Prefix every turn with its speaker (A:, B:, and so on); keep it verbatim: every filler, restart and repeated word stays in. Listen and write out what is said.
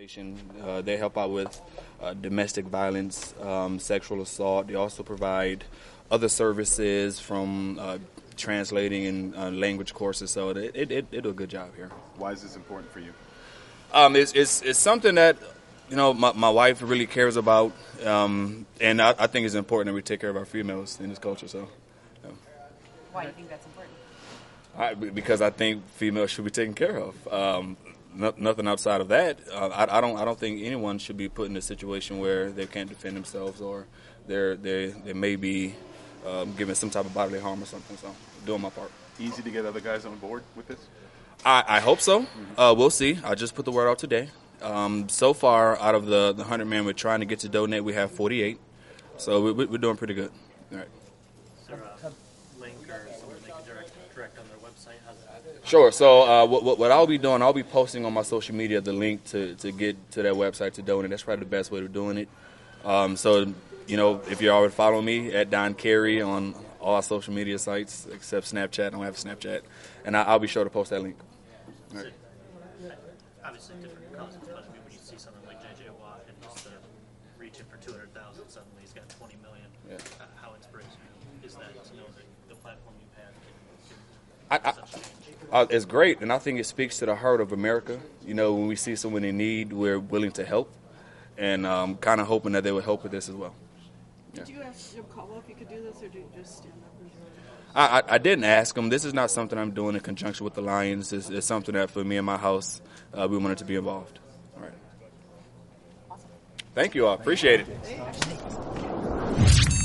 A: Uh, they help out with uh, domestic violence, um, sexual assault. They also provide other services from uh, translating and uh, language courses. So it, it, it, they do a good job here.
B: Why is this important for you?
A: Um, it's, it's, it's something that, you know, my, my wife really cares about, um, and I, I think it's important that we take care of our females in this culture. So, yeah.
C: Why do you think that's important?
A: I, because I think females should be taken care of. Um, no, nothing outside of that. Uh, I, I don't. I don't think anyone should be put in a situation where they can't defend themselves or they're they they may be um, given some type of bodily harm or something. So, doing my part.
B: Easy to get other guys on board with this?
A: I, I hope so. Uh, we'll see. I just put the word out today. Um, so far, out of the, the one hundred men we're trying to get to donate, we have forty-eight. So we, we're doing pretty good. All right.
D: Is there a link or somewhere they can direct, direct on their website? How's that?
A: Sure. So uh, what, what I'll be doing, I'll be posting on my social media the link to, to get to that website to donate. That's probably the best way of doing it. Um, so, you know, if you're already following me, at Don Carey on all our social media sites except Snapchat. I don't have Snapchat. And I, I'll be sure to post that link. All right.
D: Obviously different causes, but I mean, when you see something like J J Watt and he's uh, reaching for two hundred thousand, suddenly he's got twenty million.
A: Yeah.
D: Uh, how inspirational is that to know that the platform you've had can,
A: I,
D: can
A: I,
D: such change?
A: uh, it's great, and I think it speaks to the heart of America. You know, when we see someone in need, we're willing to help, and um, kind of hoping that they would help with this as well. Yeah.
E: Did you ask Jim Caldwell if he could do this, or do you just stand up and do it?
A: I, I, I didn't ask him. This is not something I'm doing in conjunction with the Lions. It's, it's something that for me and my house, uh, we wanted to be involved. All right. Thank you all. Appreciate it.